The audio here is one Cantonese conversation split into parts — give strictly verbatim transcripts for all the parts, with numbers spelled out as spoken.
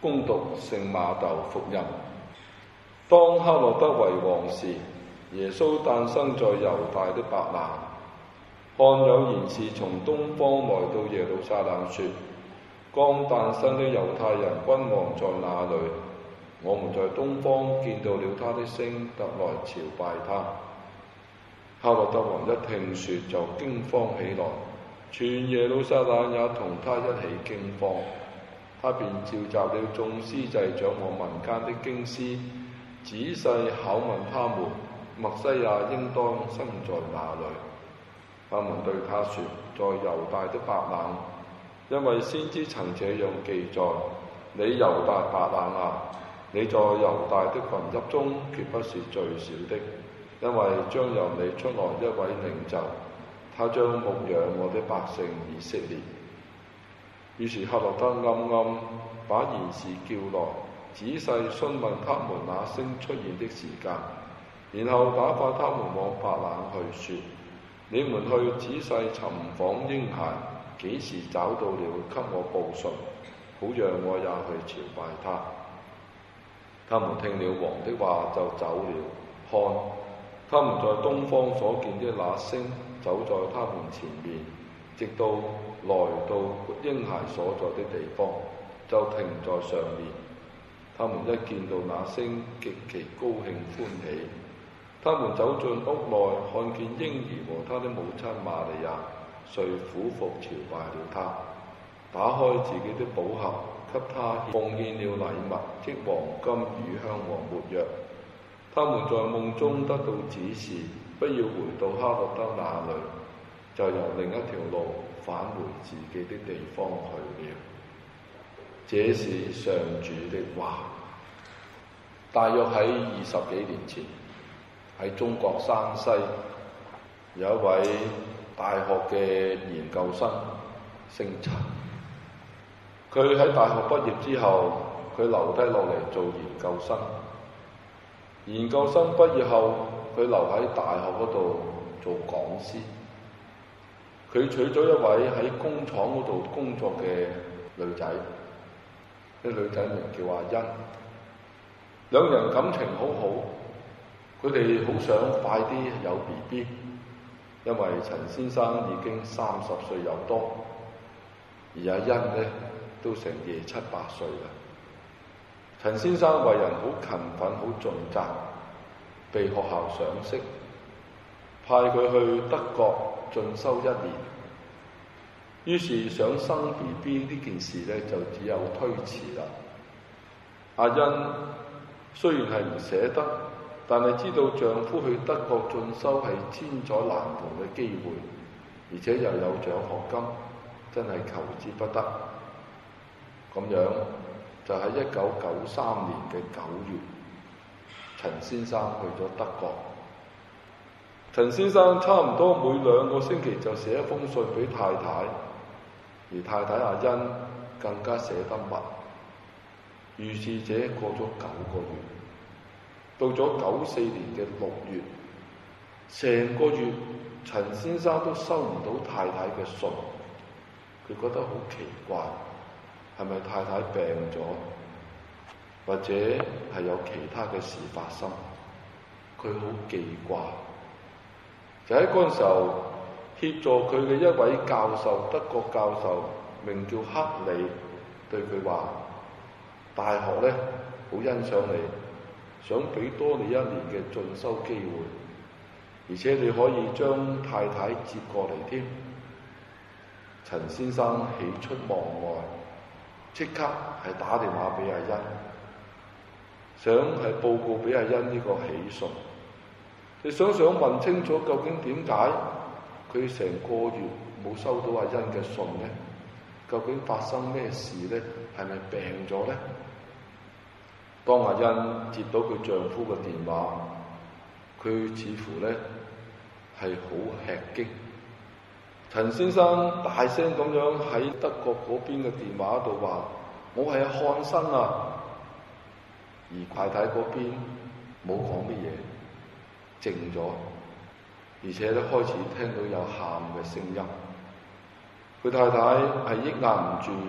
恭讀聖馬竇福音。當黑落德為王時，耶穌誕生在猶大的伯蘭。看有賢士從東方來到耶路撒冷，說：剛誕生的猶太人君王在哪裏？我們在東方見到了他的星，特來朝拜他。黑落德王一聽說，就驚慌起來，全耶路撒冷也同他一起驚慌。他便召集了眾司祭長和民間的經師，仔細考問他們，默西亞應當生在哪裏？他們對他說：在猶大的伯冷，因為先知曾這樣記載：你猶大伯冷啊，你在猶大的群邑中決不是最小的，因為將由你出來一位領袖，他將牧養我的百姓以色列。於是黑落德暗暗把賢士叫來，仔細詢問他們那星出現的時間，然後打發他們往伯冷去，說：你們去仔細尋訪嬰孩，幾時找到了，給我報信，好讓我也去朝拜他。他們聽了王的話，就走了。看，他們在東方所見的那星，走在他們前面，直到來到嬰孩所在的地方，就停在上面。他們一見到那星，極其高興歡喜。他們走進屋內，看見嬰兒和他的母親瑪利亞，遂俯伏朝拜了他，打開自己的寶盒，給他奉獻了禮物，即黃金、乳香和沒藥。他們在夢中得到指示，不要回到黑落德那裏，就由另一條路返回自己的地方去了。這是上主的話。大約喺二十幾年前，喺中國山西有一位大學嘅研究生姓陳。佢喺大學畢業之後，佢留低落嚟做研究生。研究生畢業後，佢留喺大學嗰度做講師。佢娶咗一位喺工廠嗰度工作嘅女仔，呢女仔名叫阿欣。兩人感情好好，佢哋好想快啲有 B B， 因為陳先生已經三十歲有多，而阿欣呢都成廿七八歲啦。陳先生為人好勤奮、好盡責，被學校賞識，派佢去德國進修一年。於是想生 B B 呢件事呢，就只有推遲啦。阿欣雖然係唔捨得，但係知道丈夫去德國進修係千載難逢嘅機會，而且又有獎學金，真係求之不得。咁樣就喺一九九三年嘅九月，陳先生去咗德國。陳先生差唔多每兩個星期就寫一封信俾太太，而太太阿欣更加寫得密。如是者過咗九個月，到咗九四年嘅六月，成個月陳先生都收唔到太太嘅信，佢覺得好奇怪，係咪太太病咗，或者係有其他嘅事發生？佢好記掛。就喺嗰陣時候，協助佢嘅一位教授，德國教授，名叫克里，對佢話：大學咧好欣賞你，想俾多你一年嘅進修機會，而且你可以將太太接過嚟添。陳先生喜出望外，即刻係打電話俾阿欣，想係報告俾阿欣呢個喜訊。你想想問清楚，究竟點解佢成個月冇收到阿欣嘅信呢？究竟發生咩事呢？係咪病咗呢？當阿欣接到佢丈夫嘅電話，佢似乎呢係好吃驚。陳先生大聲咁樣喺德國嗰邊嘅電話度話：我係漢生啊！而太太嗰邊冇講乜嘢，靜咗，而且咧開始聽到有喊嘅聲音。佢太太係抑壓唔住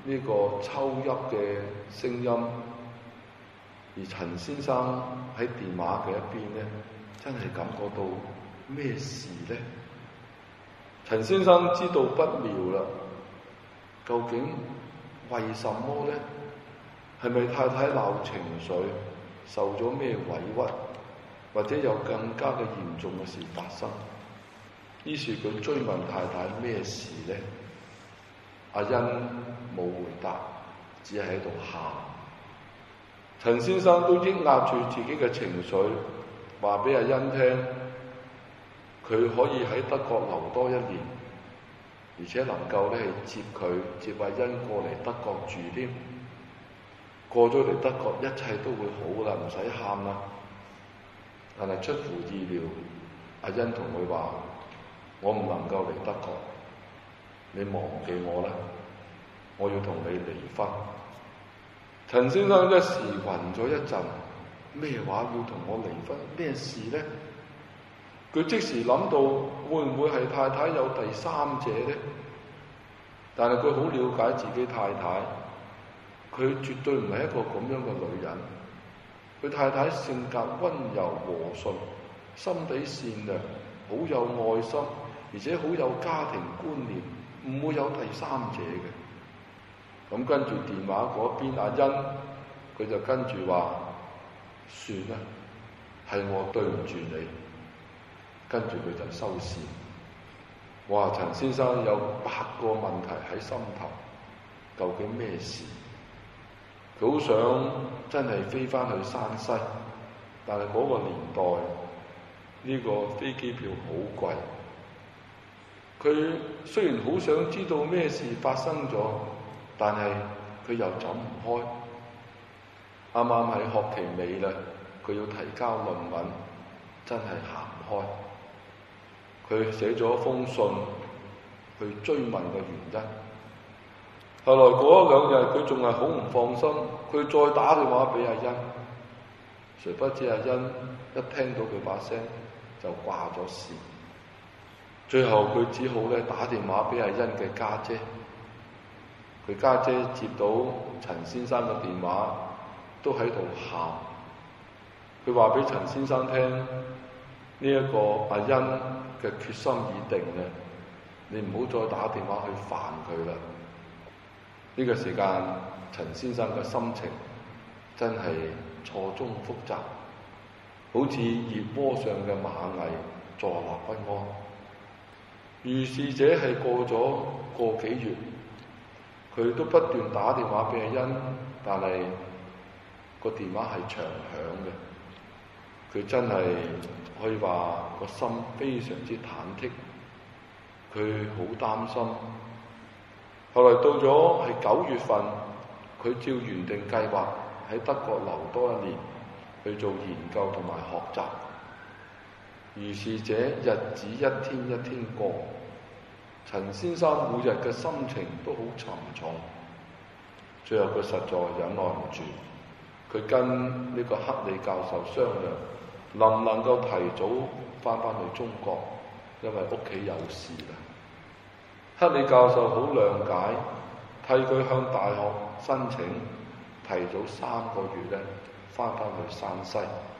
呢個抽泣嘅聲音，而陳先生喺電話嘅一邊咧，真係感覺到咩事咧？陳先生知道不妙啦，究竟為什麼咧？係咪太太鬧情緒，受咗咩委屈，或者有更加嘅嚴重嘅事發生？於是佢追問太太咩事咧？阿欣冇回答，只係喺度喊。陳先生都抑壓住自己嘅情緒，話俾阿欣聽，佢可以喺德國留多一年，而且能夠咧係接佢接阿欣過嚟德國住添。過咗嚟德國，一切都會好啦，唔使喊啦。但係出乎意料，阿欣同佢話：我唔能夠嚟德國，你忘記我啦，我要同你離婚。陳先生一時暈咗一陣，咩話要同我離婚？咩事呢？佢即時諗到會唔會係太太有第三者呢？但係佢好了解自己太太，佢絕對唔係一個咁樣嘅女人。佢太太性格溫柔和順，心地善良，好有愛心，而且好有家庭觀念，唔會有第三者嘅。咁跟住電話嗰邊阿欣，佢就跟住話：算啦，係我對唔住你。跟住佢就收線。哇！陳先生有八個問題喺心頭，究竟咩事？佢好想真係飛翻去山西，但係嗰個年代呢個飛機票好貴。佢雖然好想知道咩事發生咗，但係佢又走唔開。啱啱喺學期尾啦，佢要提交論文，真係行唔開。佢寫咗封信去追問個原因。後來過咗兩日，佢仲係好唔放心，佢再打電話俾阿欣。誰不知阿欣一聽到佢把聲就掛咗線。最後佢只好咧打電話俾阿欣嘅家姐。佢家姐接到陳先生嘅電話，都喺度喊。佢話俾陳先生聽：呢、這、一個阿欣嘅決心已定咧，你唔好再打電話去煩佢啦。呢、這個時間，陳先生嘅心情真係錯綜複雜，好似熱鍋上嘅螞蟻，坐立不安。如是者係過咗個幾月，佢都不斷打電話俾阿欣，但係個電話係長響嘅。佢真係可以話個心非常之忐忑，佢好擔心。後來到咗係九月份，佢照原定計劃喺德國留多一年，去做研究同埋學習。如是者日子一天一天過，陳先生每日嘅心情都好沉重。最後佢實在忍耐唔住，佢跟呢個克里教授商量，能唔能夠提早翻返去中國，因為屋企有事啦。克里教授好諒解，替佢向大學申請提早三個月咧翻返去山西。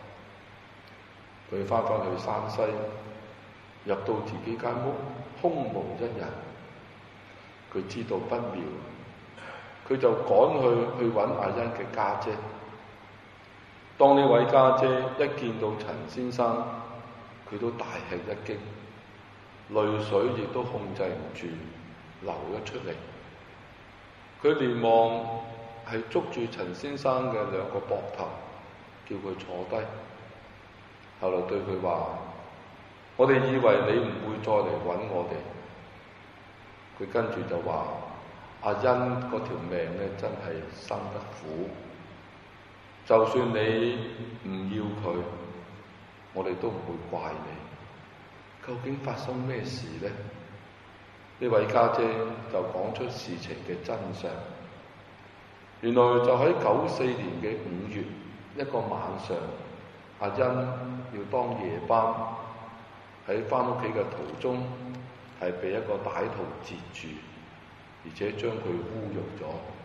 佢翻返去山西，入到自己間屋，空無一人。佢知道不妙，佢就趕去去揾阿欣嘅家姐。當呢位家姐一見到陳先生，佢都大吃一驚，淚水亦都控制唔住流咗出嚟。佢連忙係捉住陳先生嘅兩個膊頭，叫佢坐低。後來對佢話：我哋以為你唔會再嚟揾我哋。佢跟住就話：阿欣嗰條命咧真係生得苦，就算你唔要佢，我哋都唔會怪你。究竟發生咩事呢？呢位家姐就講出事情嘅真相。原來就喺九四年嘅五月一個晚上，阿欣要當夜班，喺返屋企嘅途中係被一個歹徒截住，而且將佢侮辱咗。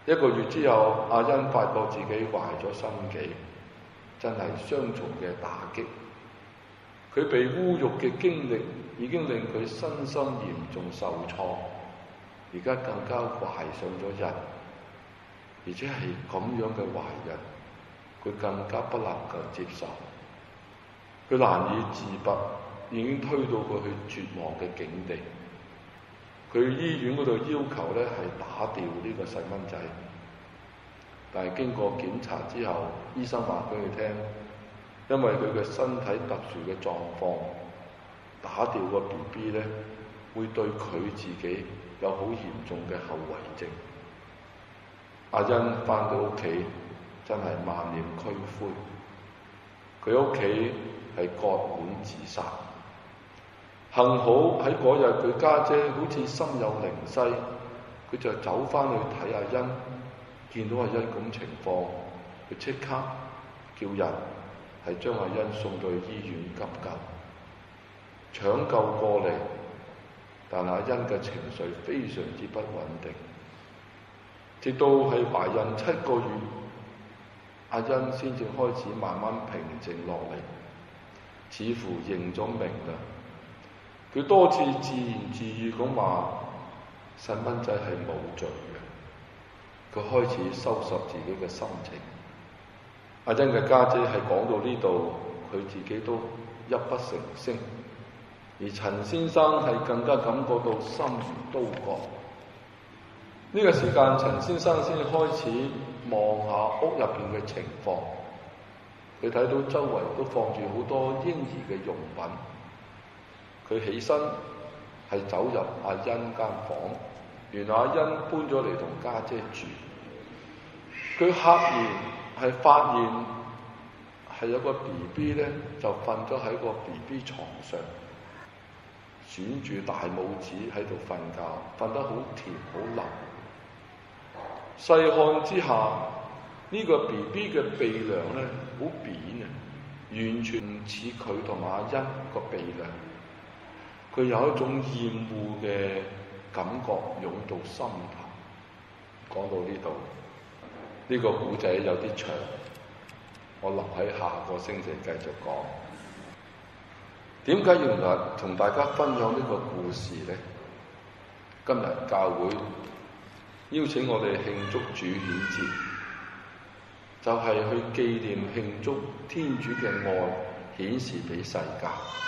一個月之後，阿欣發覺自己壞咗心記，真係雙重嘅打擊。佢被侮辱嘅經歷已經令佢身心嚴重受創，而家更加懷上咗孕，而且係咁樣嘅懷孕，佢更加不能夠接受，佢難以自拔，已經推到佢去絕望嘅境地。佢去醫院嗰度要求咧係打掉呢個細蚊仔，但係經過檢查之後，醫生話俾佢聽，因為佢嘅身體特殊嘅狀況，打掉個 B B 咧會對佢自己有好嚴重嘅後遺症。阿欣返到屋企真係萬念俱灰，佢屋企係割腕自殺。幸好喺嗰日佢家姐好似心有靈犀，佢就走返去睇阿欣，見到阿欣咁情況，佢即刻叫人係將阿欣送到醫院急救，搶救過嚟，但阿欣嘅情緒非常之不穩定，直到係懷孕七個月，阿欣先至開始慢慢平靜落嚟，似乎認咗命啦。佢多次自言自語咁話：細蚊仔係冇罪嘅。佢開始收拾自己嘅心情。阿欣嘅家姐係講到呢度，佢自己都泣不成聲。而陳先生係更加感覺到心如刀割。呢個時間，陳先生先開始望下屋入邊嘅情況。佢睇到周圍都放住好多嬰兒嘅用品。佢起身係走入阿欣間房，原來阿欣搬咗嚟同家姐住。佢赫然係發現係有個 B B 咧，就瞓咗喺個 B B 床上，選住大拇指喺度瞓覺，瞓得好甜好腍。細看之下，呢、這個 B B 嘅鼻梁咧好扁啊，完全唔似佢同阿欣個鼻梁。佢有一種厭惡嘅感覺湧到心頭。講到呢度，呢、這個古仔有啲長，我留喺下個星期繼續講。點解要嚟同大家分享呢個故事呢？今日教會邀請我哋慶祝主顯節，就係、是、去紀念慶祝天主嘅愛顯示俾世界。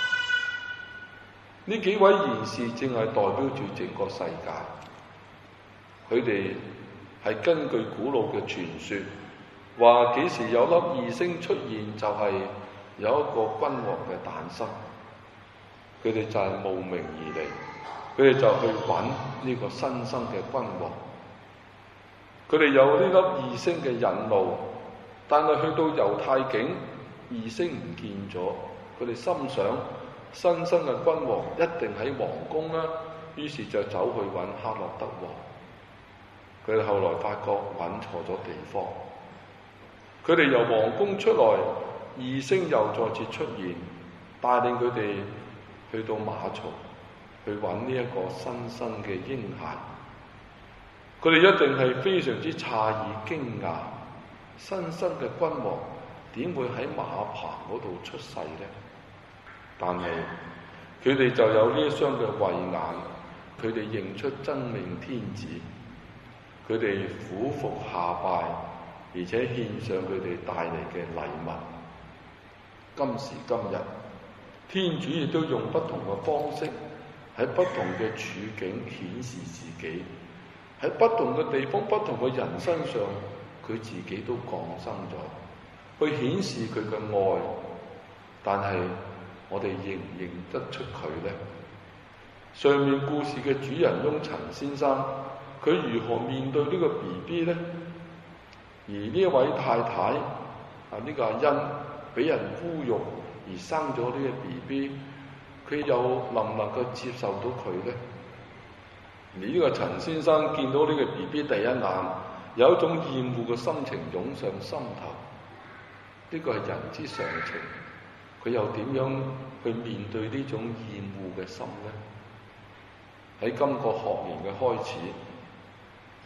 呢幾位賢士正係代表住整個世界，佢哋係根據古老嘅傳說，話幾時有粒異星出現，就係有一個君王嘅誕生。佢哋就係慕名而嚟，佢哋就去揾呢個新生嘅君王。佢哋有呢粒異星嘅引路，但係去到猶太境，異星唔見咗，佢哋心想，新生嘅君王一定喺皇宮啦，於是就走去揾黑落德王。佢哋後來發覺揾錯咗地方。佢哋由皇宮出來，異星又再次出現，帶領佢哋去到馬槽，去揾呢一個新生嘅嬰孩。佢哋一定係非常之詫異驚訝，新生嘅君王點會喺馬棚嗰度出世呢？但係佢哋就有呢一雙嘅慧眼，佢哋認出真命天子，佢哋俯伏下拜，而且獻上佢哋帶嚟嘅禮物。今時今日，天主亦都用不同嘅方式喺不同嘅處境顯示自己，喺不同嘅地方、不同嘅人身上，佢自己都降生咗，去顯示佢嘅愛。但係我哋認唔認得出佢呢？上面故事嘅主人翁陳先生，佢如何面對呢個 B B 呢？而呢一位太太啊，呢、這個阿欣俾人侮辱而生咗呢個 B B， 佢又能唔能夠接受到佢呢？而呢個陳先生見到呢個 B B 第一眼，有一種厭惡嘅心情湧上心頭。呢、這個係人之常情。佢又點樣去面對呢種厭惡嘅心呢？喺今個學年嘅開始，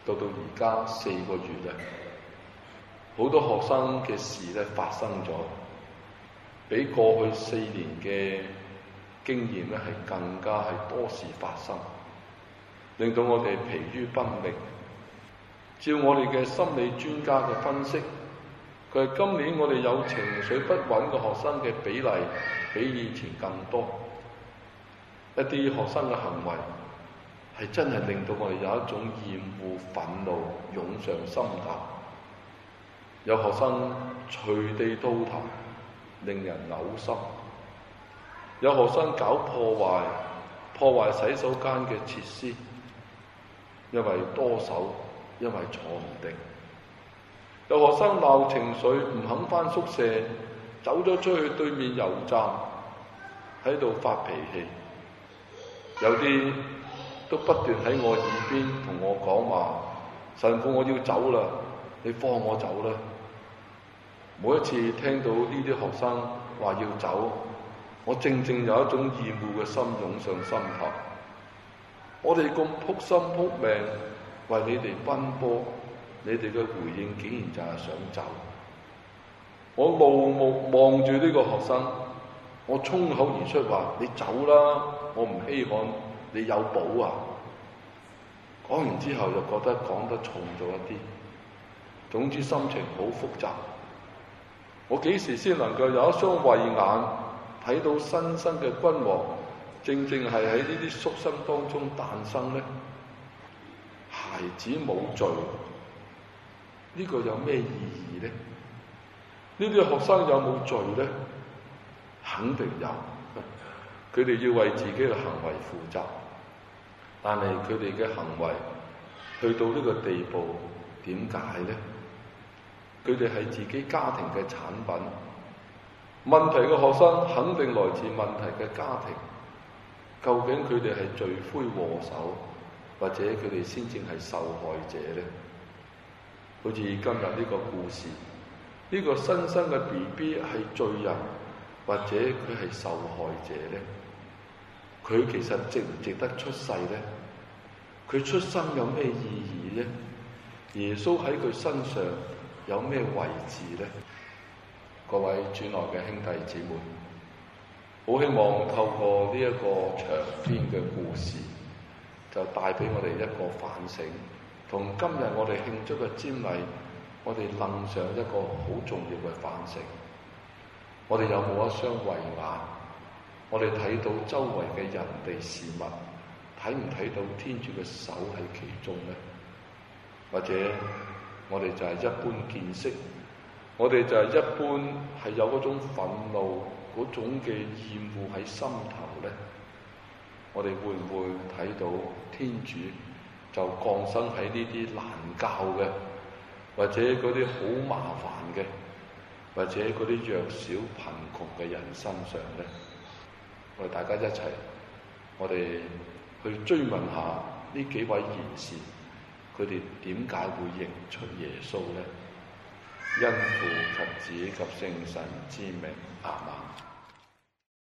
到到而家四個月啦，好多學生嘅事咧發生咗，比過去四年嘅經驗咧係更加係多事發生，令到我哋疲於奔命。照我哋嘅心理專家嘅分析，佢係今年我哋有情緒不穩嘅學生嘅比例比以前更多。一啲學生嘅行為係真係令到我哋有一種厭惡、憤怒湧上心頭。有學生隨地吐痰，令人嘔心；有學生搞破壞，破壞洗手間嘅設施，因為多手，因為坐唔定；有學生鬧情緒，唔肯返宿舍，走咗出去對面油站，喺度發脾氣。有啲都不斷喺我耳邊同我講話：神父，我要走啦，你放我走啦！每一次聽到呢啲學生話要走，我正正有一種厭惡嘅心湧上心頭。我哋咁撲心撲命為你哋奔波，你哋嘅回應竟然就係想走。我怒目望住呢個學生，我衝口而出話：你走啦！我唔稀罕你有寶啊！講完之後又覺得講得重咗一啲，總之心情好複雜。我幾時先能夠有一雙慧眼睇到新生嘅君王，正正係喺呢啲宿生當中誕生呢？孩子冇罪，呢個有咩意義呢？呢啲學生有冇罪呢？肯定有。佢哋要為自己嘅行為負責，但係佢哋嘅行為去到呢個地步，點解呢？佢哋係自己家庭嘅產品。問題嘅學生肯定來自問題嘅家庭。究竟佢哋係罪魁禍首，或者佢哋先正係受害者呢？好似今日呢個故事，呢個新生嘅 B B 係罪人，或者佢係受害者呢？佢其實值唔值得出世呢？佢出生有咩意義呢？耶穌喺佢身上有咩位置呢？各位主內嘅兄弟姊妹，好希望透過呢一個長篇嘅故事，就帶俾我哋一個反省，同今日我哋慶祝嘅瞻禮，我哋諗上一個好重要嘅反省。我哋有冇一雙慧眼？我哋睇到周圍嘅人地事物，睇唔睇到天主嘅手喺其中呢？或者我哋就係一般見識，我哋就係一般係有嗰種憤怒、嗰種嘅厭惡喺心頭呢？我哋會唔會睇到天主就降生喺呢啲難教嘅，或者嗰啲好麻煩嘅，或者嗰啲弱小貧窮嘅人身上呢？我哋大家一齊，我哋去追問下呢幾位賢士，佢哋點解會認出耶穌呢？因父及子及聖神之名，阿們。